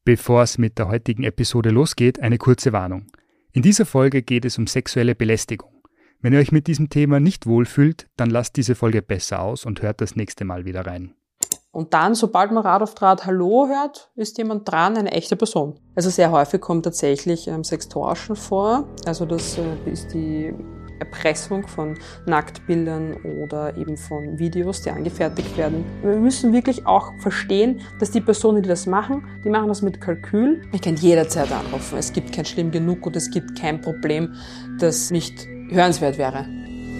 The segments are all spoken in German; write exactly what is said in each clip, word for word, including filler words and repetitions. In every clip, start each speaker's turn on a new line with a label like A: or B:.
A: Bevor es mit der heutigen Episode losgeht, eine kurze Warnung. In dieser Folge geht es um sexuelle Belästigung. Wenn ihr euch mit diesem Thema nicht wohlfühlt, dann lasst diese Folge besser aus und hört das nächste Mal wieder rein.
B: Und dann, sobald man Rad auf Draht Hallo hört, ist jemand dran, eine echte Person. Also sehr häufig kommt tatsächlich ähm, Sextortion vor. Also das äh, ist die Erpressung von Nacktbildern oder eben von Videos, die angefertigt werden. Wir müssen wirklich auch verstehen, dass die Personen, die das machen, die machen das mit Kalkül. Ich kann jederzeit anrufen. Es gibt kein Schlimm genug und es gibt kein Problem, das nicht hörenswert wäre.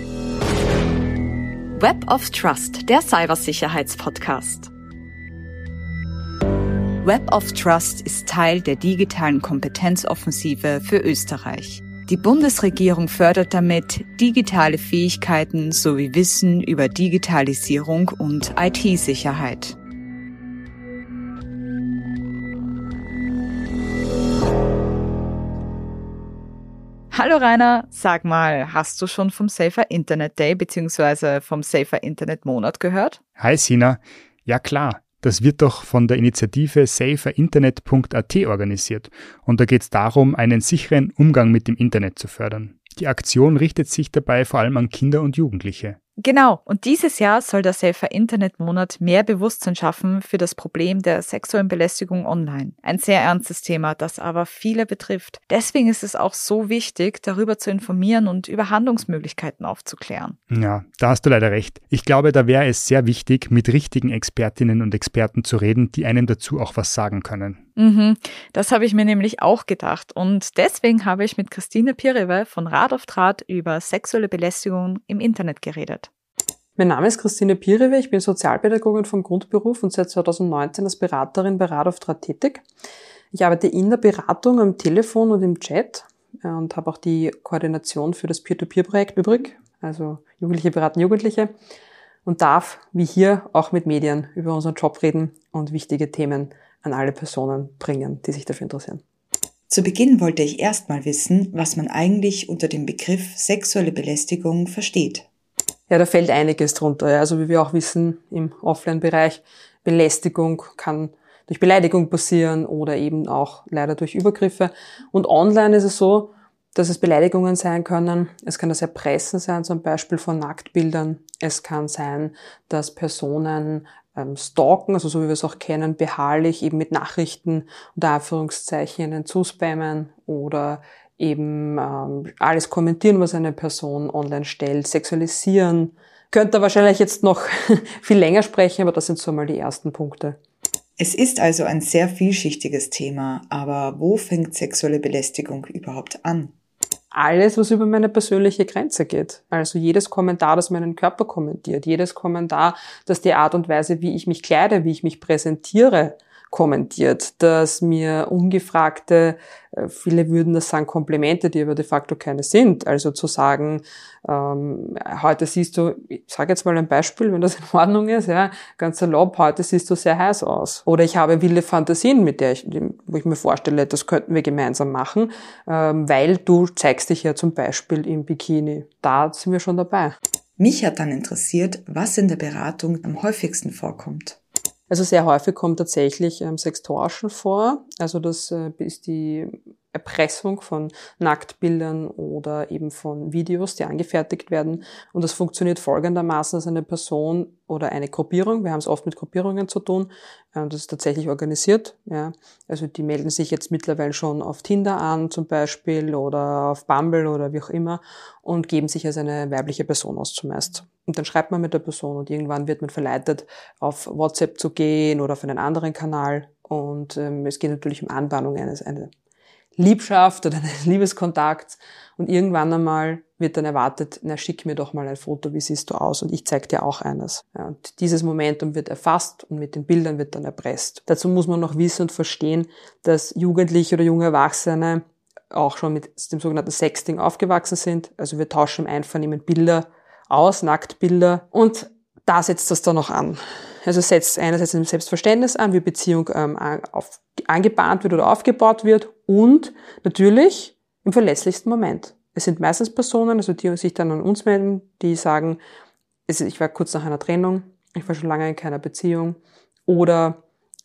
C: Web of Trust, der Cybersicherheitspodcast. Web of Trust ist Teil der digitalen Kompetenzoffensive für Österreich. Die Bundesregierung fördert damit digitale Fähigkeiten sowie Wissen über Digitalisierung und I T-Sicherheit. Hallo Rainer, sag mal, hast du schon vom Safer Internet Day bzw. vom Safer Internet Monat gehört?
A: Hi Sina, ja klar. Das wird doch von der Initiative safer internet punkt a t organisiert und da geht es darum, einen sicheren Umgang mit dem Internet zu fördern. Die Aktion richtet sich dabei vor allem an Kinder und Jugendliche.
C: Genau, und dieses Jahr soll der Safer Internet Monat mehr Bewusstsein schaffen für das Problem der sexuellen Belästigung online. Ein sehr ernstes Thema, das aber viele betrifft. Deswegen ist es auch so wichtig, darüber zu informieren und über Handlungsmöglichkeiten aufzuklären.
A: Ja, da hast du leider recht. Ich glaube, da wäre es sehr wichtig, mit richtigen Expertinnen und Experten zu reden, die einem dazu auch was sagen können.
C: Mhm, das habe ich mir nämlich auch gedacht und deswegen habe ich mit Christine Pirewe von Rad auf Draht über sexuelle Belästigung im Internet geredet.
B: Mein Name ist Christine Pirewe, ich bin Sozialpädagogin vom Grundberuf und seit zweitausendneunzehn als Beraterin bei Rad auf Draht tätig. Ich arbeite in der Beratung am Telefon und im Chat und habe auch die Koordination für das Peer-to-Peer-Projekt übrig, also Jugendliche beraten Jugendliche, und darf, wie hier, auch mit Medien über unseren Job reden und wichtige Themen an alle Personen bringen, die sich dafür interessieren.
D: Zu Beginn wollte ich erstmal wissen, was man eigentlich unter dem Begriff sexuelle Belästigung versteht.
B: Ja, da fällt einiges drunter. Ja. Also wie wir auch wissen, im Offline-Bereich, Belästigung kann durch Beleidigung passieren oder eben auch leider durch Übergriffe. Und online ist es so, dass es Beleidigungen sein können. Es kann das Erpressen sein, zum Beispiel von Nacktbildern. Es kann sein, dass Personen ähm, stalken, also so wie wir es auch kennen, beharrlich eben mit Nachrichten unter Anführungszeichen ihnen zuspammen oder eben ähm, alles kommentieren, was eine Person online stellt, sexualisieren. Könnte wahrscheinlich jetzt noch viel länger sprechen, aber das sind so mal die ersten Punkte.
D: Es ist also ein sehr vielschichtiges Thema, aber wo fängt sexuelle Belästigung überhaupt an?
B: Alles, was über meine persönliche Grenze geht. Also jedes Kommentar, das meinen Körper kommentiert, jedes Kommentar, das die Art und Weise, wie ich mich kleide, wie ich mich präsentiere, kommentiert, dass mir ungefragte, viele würden das sagen, Komplimente, die aber de facto keine sind. Also zu sagen, ähm, heute siehst du, ich sage jetzt mal ein Beispiel, wenn das in Ordnung ist, ja, ganz salopp, heute siehst du sehr heiß aus. Oder ich habe wilde Fantasien, mit der ich, wo ich mir vorstelle, das könnten wir gemeinsam machen, ähm, weil du zeigst dich ja zum Beispiel im Bikini. Da sind wir schon dabei.
D: Mich hat dann interessiert, was in der Beratung am häufigsten vorkommt.
B: Also sehr häufig kommt tatsächlich ähm, Sextortion vor. Also das äh, ist die Erpressung von Nacktbildern oder eben von Videos, die angefertigt werden. Und das funktioniert folgendermaßen, dass eine Person oder eine Gruppierung, wir haben es oft mit Gruppierungen zu tun, äh, das ist tatsächlich organisiert. Ja. Also die melden sich jetzt mittlerweile schon auf Tinder an zum Beispiel oder auf Bumble oder wie auch immer und geben sich als eine weibliche Person aus zumeist. Und dann schreibt man mit der Person und irgendwann wird man verleitet, auf WhatsApp zu gehen oder auf einen anderen Kanal. Und ähm, es geht natürlich um Anbahnung eines, eine Liebschaft oder eines Liebeskontakts. Und irgendwann einmal wird dann erwartet, na schick mir doch mal ein Foto, wie siehst du aus? Und ich zeig dir auch eines. Ja, und dieses Momentum wird erfasst und mit den Bildern wird dann erpresst. Dazu muss man noch wissen und verstehen, dass Jugendliche oder junge Erwachsene auch schon mit dem sogenannten Sexting aufgewachsen sind. Also wir tauschen im Einvernehmen Bilder aus, Nacktbilder, und da setzt das dann noch an. Also setzt einerseits im Selbstverständnis an, wie Beziehung ähm, auf, angebahnt wird oder aufgebaut wird, und natürlich im verletzlichsten Moment. Es sind meistens Personen, also die sich dann an uns melden, die sagen, ich war kurz nach einer Trennung, ich war schon lange in keiner Beziehung, oder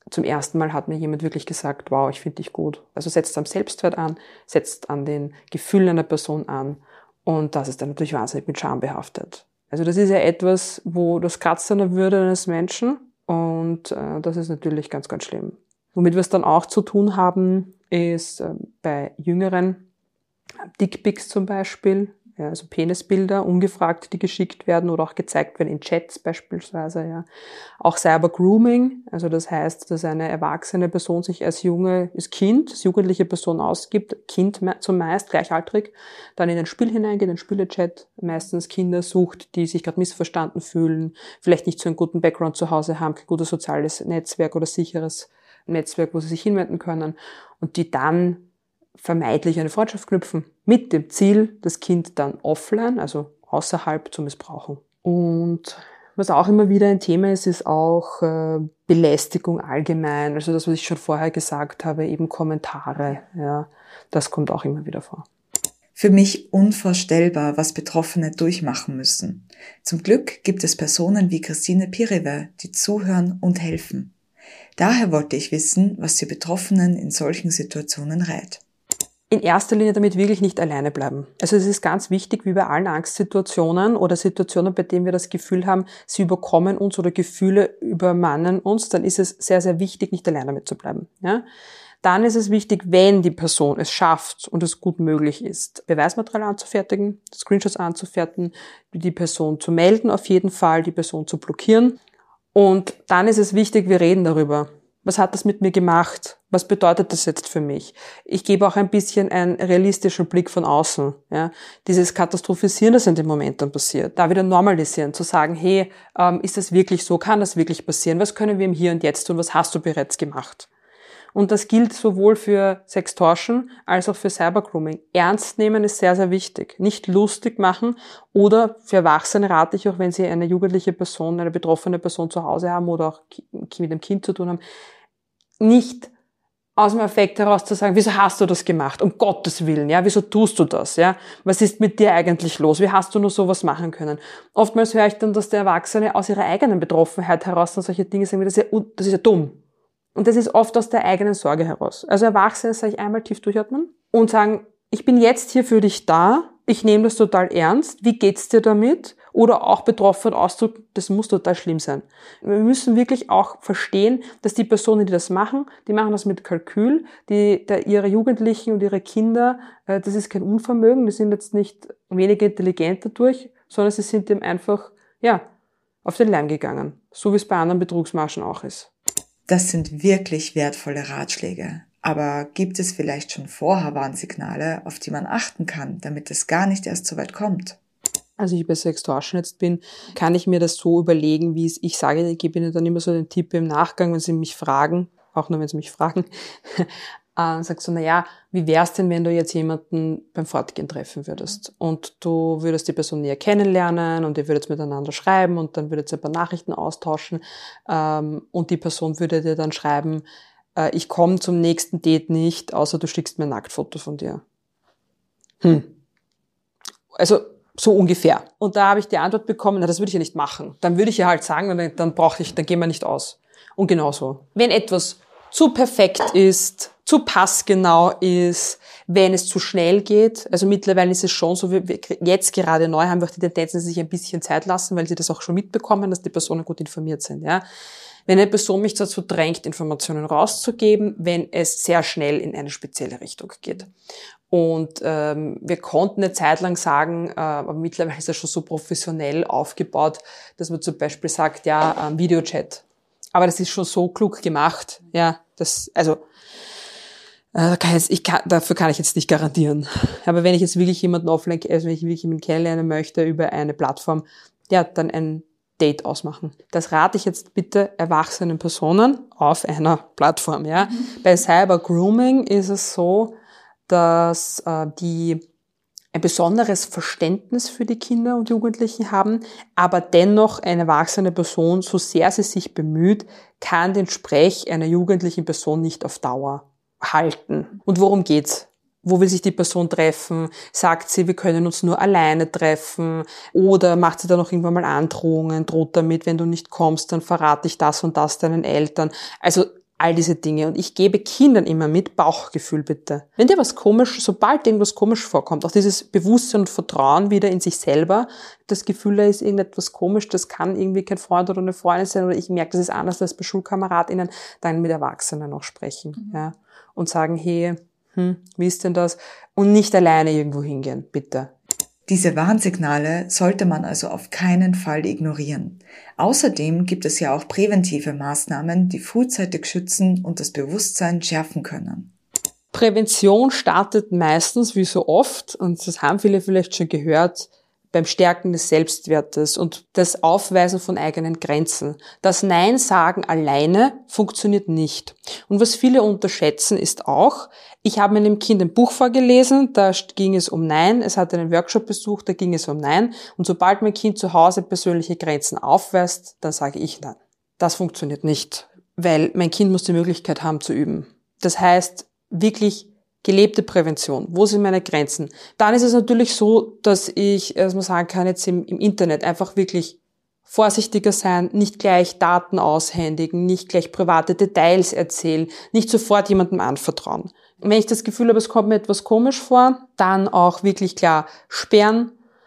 B: zum ersten Mal hat mir jemand wirklich gesagt, wow, ich finde dich gut. Also setzt am Selbstwert an, setzt an den Gefühlen einer Person an und das ist dann natürlich wahnsinnig mit Scham behaftet. Also das ist ja etwas, wo das kratzt an der Würde eines Menschen und äh, das ist natürlich ganz, ganz schlimm. Womit wir es dann auch zu tun haben, ist äh, bei Jüngeren Dickpics zum Beispiel, ja, also Penisbilder, ungefragt, die geschickt werden oder auch gezeigt werden in Chats beispielsweise. Ja. Auch Cyber-Grooming, also das heißt, dass eine erwachsene Person sich als junge, als Kind, als jugendliche Person ausgibt, Kind zumeist, gleichaltrig, dann in ein Spiel hineingeht, ein Spielechat, meistens Kinder sucht, die sich gerade missverstanden fühlen, vielleicht nicht so einen guten Background zu Hause haben, kein gutes soziales Netzwerk oder sicheres Netzwerk, wo sie sich hinwenden können und die dann vermeintlich eine Freundschaft knüpfen, mit dem Ziel, das Kind dann offline, also außerhalb, zu missbrauchen. Und was auch immer wieder ein Thema ist, ist auch äh, Belästigung allgemein, also das, was ich schon vorher gesagt habe, eben Kommentare, ja, das kommt auch immer wieder vor.
D: Für mich unvorstellbar, was Betroffene durchmachen müssen. Zum Glück gibt es Personen wie Christine Pirewe, die zuhören und helfen. Daher wollte ich wissen, was sie Betroffenen in solchen Situationen rät.
B: In erster Linie damit wirklich nicht alleine bleiben. Also es ist ganz wichtig, wie bei allen Angstsituationen oder Situationen, bei denen wir das Gefühl haben, sie überkommen uns oder Gefühle übermannen uns, dann ist es sehr, sehr wichtig, nicht alleine damit zu bleiben. Ja? Dann ist es wichtig, wenn die Person es schafft und es gut möglich ist, Beweismaterial anzufertigen, Screenshots anzufertigen, die Person zu melden auf jeden Fall, die Person zu blockieren. Und dann ist es wichtig, wir reden darüber. Was hat das mit mir gemacht? Was bedeutet das jetzt für mich? Ich gebe auch ein bisschen einen realistischen Blick von außen. Ja? Dieses Katastrophisieren, das in dem Moment dann passiert, da wieder normalisieren, zu sagen, hey, ähm, ist das wirklich so? Kann das wirklich passieren? Was können wir im Hier und Jetzt tun? Was hast du bereits gemacht? Und das gilt sowohl für Sextortion als auch für Cybergrooming. Ernst nehmen ist sehr, sehr wichtig. Nicht lustig machen oder für Erwachsene rate ich auch, wenn sie eine jugendliche Person, eine betroffene Person zu Hause haben oder auch mit einem Kind zu tun haben, nicht aus dem Affekt heraus zu sagen, wieso hast du das gemacht? Um Gottes Willen, ja, wieso tust du das? Ja, was ist mit dir eigentlich los? Wie hast du nur sowas machen können? Oftmals höre ich dann, dass der Erwachsene aus ihrer eigenen Betroffenheit heraus dann solche Dinge sagen, das ist ja, das ist ja dumm. Und das ist oft aus der eigenen Sorge heraus. Also Erwachsene sage ich einmal tief durchatmen und sagen, ich bin jetzt hier für dich da, ich nehme das total ernst, wie geht's dir damit? Oder auch betroffen Ausdruck, das muss total schlimm sein. Wir müssen wirklich auch verstehen, dass die Personen, die das machen, die machen das mit Kalkül, die, der, ihre Jugendlichen und ihre Kinder, äh, das ist kein Unvermögen, die sind jetzt nicht weniger intelligent dadurch, sondern sie sind dem einfach, ja, auf den Leim gegangen. So wie es bei anderen Betrugsmaschen auch ist.
D: Das sind wirklich wertvolle Ratschläge. Aber gibt es vielleicht schon Vorwarnsignale, auf die man achten kann, damit es gar nicht erst so weit kommt?
B: Also ich bei Sextortion jetzt bin, kann ich mir das so überlegen, wie es, ich sage, ich gebe Ihnen dann immer so den Tipp im Nachgang, wenn Sie mich fragen, auch nur wenn Sie mich fragen, äh, sagst du, na ja, wie wär's denn, wenn du jetzt jemanden beim Fortgehen treffen würdest und du würdest die Person näher kennenlernen und ihr würdet miteinander schreiben und dann würdet ihr ein paar Nachrichten austauschen ähm, und die Person würde dir dann schreiben, äh, ich komme zum nächsten Date nicht, außer du schickst mir ein Nacktfoto von dir. Hm. Also so ungefähr. Und da habe ich die Antwort bekommen, na, das würde ich ja nicht machen. Dann würde ich ja halt sagen, dann, dann brauche ich, dann gehen wir nicht aus. Und genauso. Wenn etwas zu perfekt ist, zu passgenau ist, wenn es zu schnell geht, also mittlerweile ist es schon so, wir, wir jetzt gerade neu haben wir auch die Tendenz, dass sie sich ein bisschen Zeit lassen, weil sie das auch schon mitbekommen, dass die Personen gut informiert sind, ja. Wenn eine Person mich dazu drängt, Informationen rauszugeben, wenn es sehr schnell in eine spezielle Richtung geht. Und ähm, wir konnten eine Zeit lang sagen, äh, aber mittlerweile ist das schon so professionell aufgebaut, dass man zum Beispiel sagt, ja, ähm, Videochat. Aber das ist schon so klug gemacht, ja, das, also, äh, kann ich jetzt, ich kann, dafür kann ich jetzt nicht garantieren. Aber wenn ich jetzt wirklich jemanden offline, also wenn ich wirklich jemanden kennenlernen möchte über eine Plattform, ja, dann ein Date ausmachen. Das rate ich jetzt bitte erwachsenen Personen auf einer Plattform, ja. Mhm. Bei Cyber-Grooming ist es so, dass äh, die ein besonderes Verständnis für die Kinder und Jugendlichen haben, aber dennoch eine erwachsene Person, so sehr sie sich bemüht, kann den Sprech einer jugendlichen Person nicht auf Dauer halten. Und worum geht's? Wo will sich die Person treffen? Sagt sie, wir können uns nur alleine treffen? Oder macht sie dann noch irgendwann mal Androhungen, droht damit, wenn du nicht kommst, dann verrate ich das und das deinen Eltern. Also all diese Dinge. Und ich gebe Kindern immer mit, Bauchgefühl bitte. Wenn dir was komisch, sobald irgendwas komisch vorkommt, auch dieses Bewusstsein und Vertrauen wieder in sich selber, das Gefühl, da ist irgendetwas komisch, das kann irgendwie kein Freund oder eine Freundin sein oder ich merke, das ist anders als bei SchulkameradInnen, dann mit Erwachsenen auch sprechen, mhm. ja. Und sagen, hey, hm, wie ist denn das? Und nicht alleine irgendwo hingehen, bitte.
D: Diese Warnsignale sollte man also auf keinen Fall ignorieren. Außerdem gibt es ja auch präventive Maßnahmen, die frühzeitig schützen und das Bewusstsein schärfen können.
B: Prävention startet meistens, wie so oft, und das haben viele vielleicht schon gehört, beim Stärken des Selbstwertes und das Aufweisen von eigenen Grenzen. Das Nein sagen alleine funktioniert nicht. Und was viele unterschätzen ist auch, ich habe meinem Kind ein Buch vorgelesen, da ging es um Nein, es hat einen Workshop besucht, da ging es um Nein. Und sobald mein Kind zu Hause persönliche Grenzen aufweist, dann sage ich Nein. Das funktioniert nicht, weil mein Kind muss die Möglichkeit haben zu üben. Das heißt, wirklich gelebte Prävention. Wo sind meine Grenzen? Dann ist es natürlich so, dass ich, dass man sagen kann, jetzt im, im Internet einfach wirklich vorsichtiger sein, nicht gleich Daten aushändigen, nicht gleich private Details erzählen, nicht sofort jemandem anvertrauen. Wenn ich das Gefühl habe, es kommt mir etwas komisch vor, dann auch wirklich klar sperren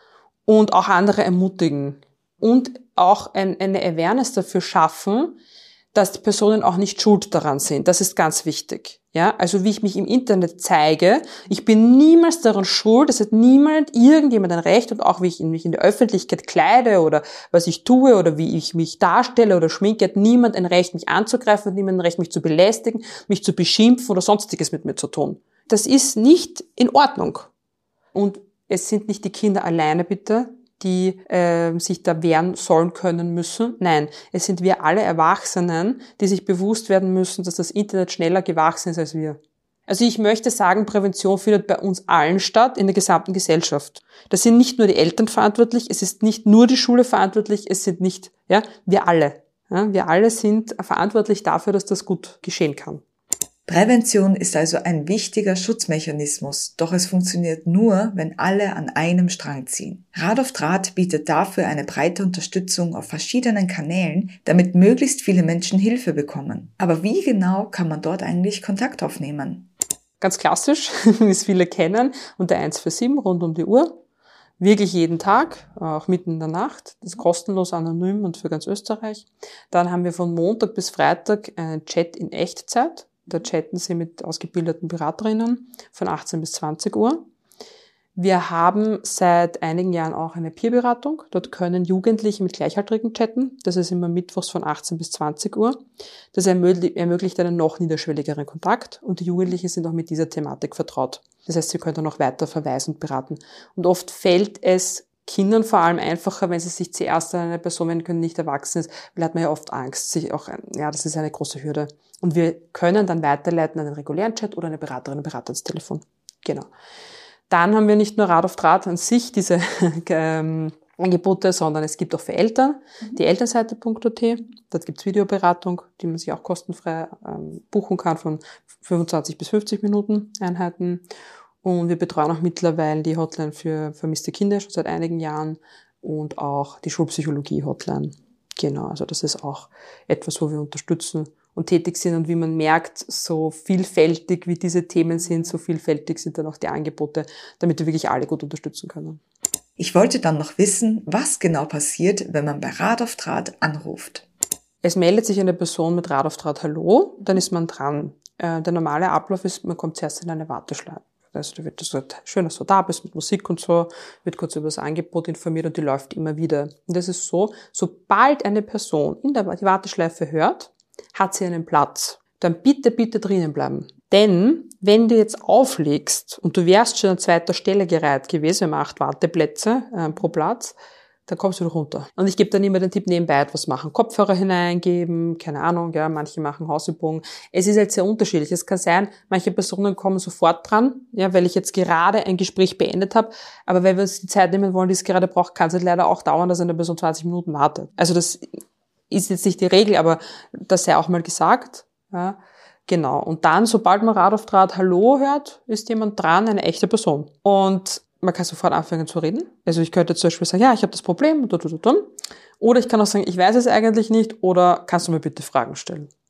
B: und auch andere ermutigen und auch ein, eine Awareness dafür schaffen, dass die Personen auch nicht schuld daran sind. Das ist ganz wichtig. Ja, also wie ich mich im Internet zeige, ich bin niemals daran schuld, es hat niemand, irgendjemand ein Recht und auch wie ich mich in der Öffentlichkeit kleide oder was ich tue oder wie ich mich darstelle oder schminke, hat niemand ein Recht, mich anzugreifen und niemand ein Recht, mich zu belästigen, mich zu beschimpfen oder sonstiges mit mir zu tun. Das ist nicht in Ordnung. Und es sind nicht die Kinder alleine, bitte, die äh, sich da wehren sollen können müssen. Nein, es sind wir alle Erwachsenen, die sich bewusst werden müssen, dass das Internet schneller gewachsen ist als wir. Also ich möchte sagen, Prävention findet bei uns allen statt, in der gesamten Gesellschaft. Da sind nicht nur die Eltern verantwortlich, es ist nicht nur die Schule verantwortlich, es sind nicht, ja, wir alle. Ja, wir alle sind verantwortlich dafür, dass das gut geschehen kann.
D: Prävention ist also ein wichtiger Schutzmechanismus, doch es funktioniert nur, wenn alle an einem Strang ziehen. Rat auf Draht bietet dafür eine breite Unterstützung auf verschiedenen Kanälen, damit möglichst viele Menschen Hilfe bekommen. Aber wie genau kann man dort eigentlich Kontakt aufnehmen?
B: Ganz klassisch, wie es viele kennen, unter eins vier sieben rund um die Uhr. Wirklich jeden Tag, auch mitten in der Nacht. Das ist kostenlos, anonym und für ganz Österreich. Dann haben wir von Montag bis Freitag einen Chat in Echtzeit. Da chatten Sie mit ausgebildeten Beraterinnen von achtzehn bis zwanzig Uhr. Wir haben seit einigen Jahren auch eine Peerberatung. Dort können Jugendliche mit Gleichaltrigen chatten. Das ist immer mittwochs von achtzehn bis zwanzig Uhr. Das ermöglicht einen noch niederschwelligeren Kontakt und die Jugendlichen sind auch mit dieser Thematik vertraut. Das heißt, sie können dann auch weiter verweisen und beraten. Und oft fällt es Kindern vor allem einfacher, wenn sie sich zuerst an eine Person wenden können, nicht erwachsen ist, weil hat man ja oft Angst, sich auch, ja, das ist eine große Hürde. Und wir können dann weiterleiten an einen regulären Chat oder eine Beraterin, einen Berater ins Telefon. Genau. Dann haben wir nicht nur Rat auf Draht an sich, diese ähm, Angebote, sondern es gibt auch für Eltern mhm. die elternseite punkt a t. Dort gibt's Videoberatung, die man sich auch kostenfrei ähm, buchen kann von fünfundzwanzig bis fünfzig Minuten Einheiten. Und wir betreuen auch mittlerweile die Hotline für vermisste Kinder schon seit einigen Jahren und auch die Schulpsychologie-Hotline. Genau, also das ist auch etwas, wo wir unterstützen und tätig sind. Und wie man merkt, so vielfältig wie diese Themen sind, so vielfältig sind dann auch die Angebote, damit wir wirklich alle gut unterstützen können.
D: Ich wollte dann noch wissen, was genau passiert, wenn man bei Rat auf Draht anruft.
B: Es meldet sich eine Person mit Rat auf Draht Hallo, dann ist man dran. Äh, der normale Ablauf ist, man kommt zuerst in eine Warteschleife. Also da wird gesagt, schön, dass du da bist mit Musik und so, wird kurz über das Angebot informiert und die läuft immer wieder. Und das ist so, sobald eine Person in der die Warteschleife hört, hat sie einen Platz. Dann bitte, bitte drinnen bleiben. Denn wenn du jetzt auflegst und du wärst schon an zweiter Stelle gereiht gewesen, wir haben acht Warteplätze äh, pro Platz, dann kommst du runter. Und ich gebe dann immer den Tipp, nebenbei etwas machen. Kopfhörer hineingeben, keine Ahnung, ja, manche machen Hausübungen. Es ist halt sehr unterschiedlich. Es kann sein, manche Personen kommen sofort dran, ja, weil ich jetzt gerade ein Gespräch beendet habe. Aber wenn wir uns die Zeit nehmen wollen, die es gerade braucht, kann es halt leider auch dauern, dass eine Person zwanzig Minuten wartet. Also das ist jetzt nicht die Regel, aber das sei auch mal gesagt, ja. Genau. Und dann, sobald man Rat auf Draht Hallo hört, ist jemand dran, eine echte Person. Und man kann sofort anfangen zu reden. Also ich könnte zum Beispiel sagen, ja, ich habe das Problem, oder ich kann auch sagen, ich weiß es eigentlich nicht, oder kannst du mir bitte Fragen stellen?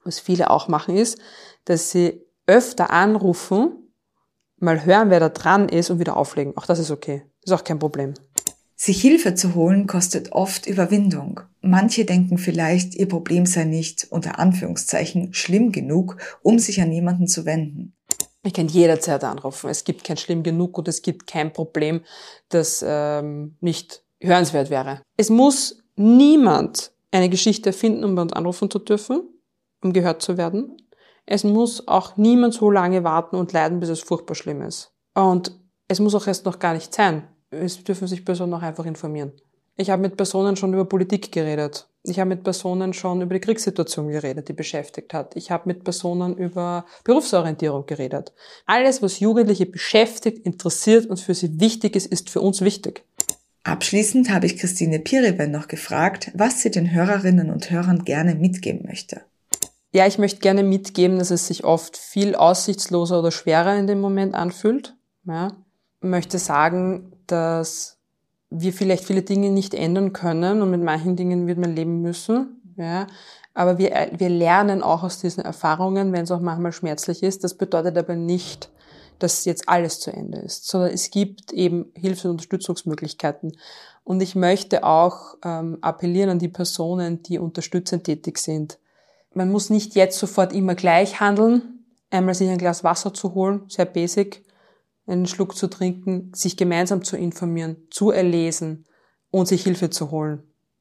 B: Was viele auch machen ist, dass sie öfter anrufen, mal hören, wer da dran ist und wieder auflegen. Auch das ist okay. Ist auch kein Problem.
D: Sich Hilfe zu holen kostet oft Überwindung. Manche denken vielleicht, ihr Problem sei nicht, unter Anführungszeichen, schlimm genug, um sich an jemanden zu wenden.
B: Ich kann jederzeit anrufen. Es gibt kein schlimm genug und es gibt kein Problem, das ähm, nicht hörenswert wäre. Es muss niemand eine Geschichte erfinden, um bei uns anrufen zu dürfen, um gehört zu werden. Es muss auch niemand so lange warten und leiden, bis es furchtbar schlimm ist. Und es muss auch erst noch gar nicht sein. Es dürfen sich Personen auch einfach informieren. Ich habe mit Personen schon über Politik geredet. Ich habe mit Personen schon über die Kriegssituation geredet, die beschäftigt hat. Ich habe mit Personen über Berufsorientierung geredet. Alles, was Jugendliche beschäftigt, interessiert und für sie wichtig ist, ist für uns wichtig.
D: Abschließend habe ich Christine Piriven noch gefragt, was sie den Hörerinnen und Hörern gerne mitgeben möchte.
B: Ja, ich möchte gerne mitgeben, dass es sich oft viel aussichtsloser oder schwerer in dem Moment anfühlt. Ja. Ich möchte sagen, dass wir vielleicht viele Dinge nicht ändern können und mit manchen Dingen wird man leben müssen. Ja. Aber wir, wir lernen auch aus diesen Erfahrungen, wenn es auch manchmal schmerzlich ist. Das bedeutet aber nicht, dass jetzt alles zu Ende ist, sondern es gibt eben Hilfs- und Unterstützungsmöglichkeiten. Und ich möchte auch ähm, appellieren an die Personen, die unterstützend tätig sind. Man muss nicht jetzt sofort immer gleich handeln, einmal sich ein Glas Wasser zu holen, sehr basic, einen Schluck zu trinken, sich gemeinsam zu informieren, zu erlesen und sich Hilfe zu holen.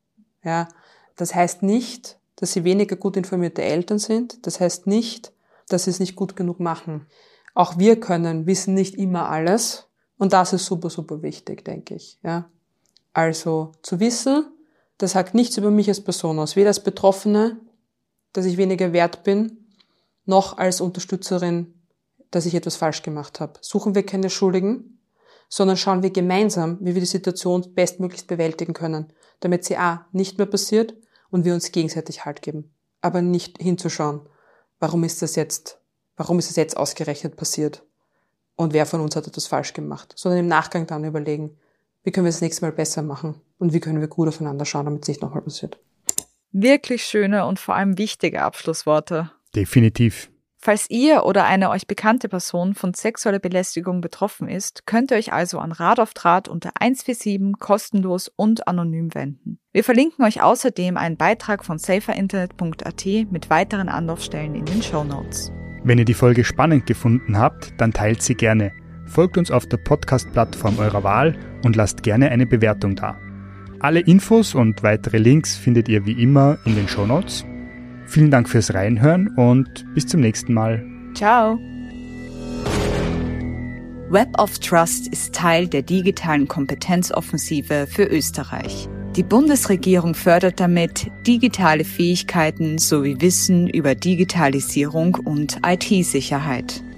B: Ja, das heißt nicht, dass sie weniger gut informierte Eltern sind. Das heißt nicht, dass sie es nicht gut genug machen. Auch wir können, wissen nicht immer alles. Und das ist super, super wichtig, denke ich. Ja, also zu wissen, das sagt nichts über mich als Person aus. Weder als Betroffene, dass ich weniger wert bin, noch als Unterstützerin, dass ich etwas falsch gemacht habe. Suchen wir keine Schuldigen, sondern schauen wir gemeinsam, wie wir die Situation bestmöglichst bewältigen können, damit sie A, nicht mehr passiert und wir uns gegenseitig Halt geben. Aber nicht hinzuschauen, warum ist das jetzt, warum ist das jetzt ausgerechnet passiert und wer von uns hat etwas falsch gemacht, sondern im Nachgang dann überlegen, wie können wir das nächste Mal besser machen und wie können wir gut aufeinander schauen, damit es nicht nochmal passiert.
C: Wirklich schöne und vor allem wichtige Abschlussworte.
A: Definitiv.
C: Falls ihr oder eine euch bekannte Person von sexueller Belästigung betroffen ist, könnt ihr euch also an Rat auf Draht unter eins vier sieben kostenlos und anonym wenden. Wir verlinken euch außerdem einen Beitrag von safer internet punkt a t mit weiteren Anlaufstellen in den Shownotes.
A: Wenn ihr die Folge spannend gefunden habt, dann teilt sie gerne. Folgt uns auf der Podcast-Plattform eurer Wahl und lasst gerne eine Bewertung da. Alle Infos und weitere Links findet ihr wie immer in den Shownotes. Vielen Dank fürs Reinhören und bis zum nächsten Mal.
C: Ciao!
E: Web of Trust ist Teil der digitalen Kompetenzoffensive für Österreich. Die Bundesregierung fördert damit digitale Fähigkeiten sowie Wissen über Digitalisierung und I T-Sicherheit.